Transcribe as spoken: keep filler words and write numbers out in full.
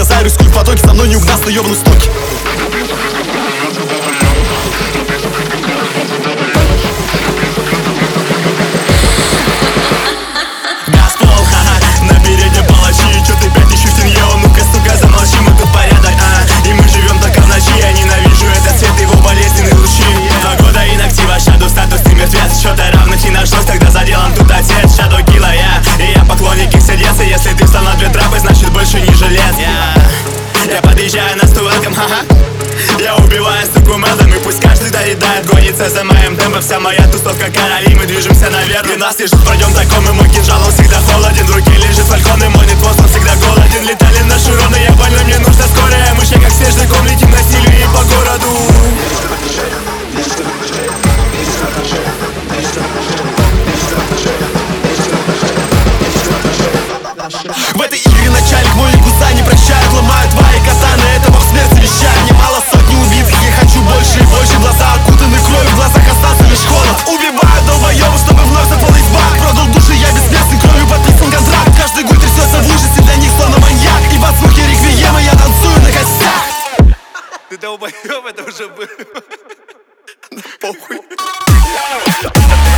исчезаю, рискую в потоке, со мной не угнаться, ёбану стоки. Газпол, ха-ха, на переднем палачи. Чё ты пять тысяч в тенье, ну-ка, сука, замолчи, мы тут порядок, а. И мы живем только в ночи, я ненавижу этот цвет, его болезненные лучи. Два года инактива, шаду, статусный мертвец. Чё-то равных не нашлось, тогда за делом тут отец. Шаду килла я, и я поклонник их сердца. Если ты встал на две трапы, значит больше не желез. Я, я подъезжаю на стулком, ха-ха. Я убиваю стуку мелом, и пусть каждый доедает, гонится за моим темпом. Вся моя тусовка короли, мы движемся наверх. И нас лежит, пройдем таком, и мой кинжал, он всегда холоден. В руке лежит фалькон, и мой нетвоз, он всегда голоден. Летали на шуроны, я больной, мне нужна скорая. Мы ще как снежный ком летим на стиле и по городу. В этой игре начальник мой гуса не прощают, ломают твои катаны, это бог смерти вещает. Немало сотни убитых, я хочу больше и больше. Глаза окутаны кровью, в глазах остался лишь холод. Убиваю долбоёбов, чтобы вновь заполнить бак. Продал души, я бессмертный, кровью подписан контракт. Каждый гуль трясется в ужасе, для них словно маньяк. И под звуки реквиема я танцую на костях. Ты долбоёб, это уже было. Похуй.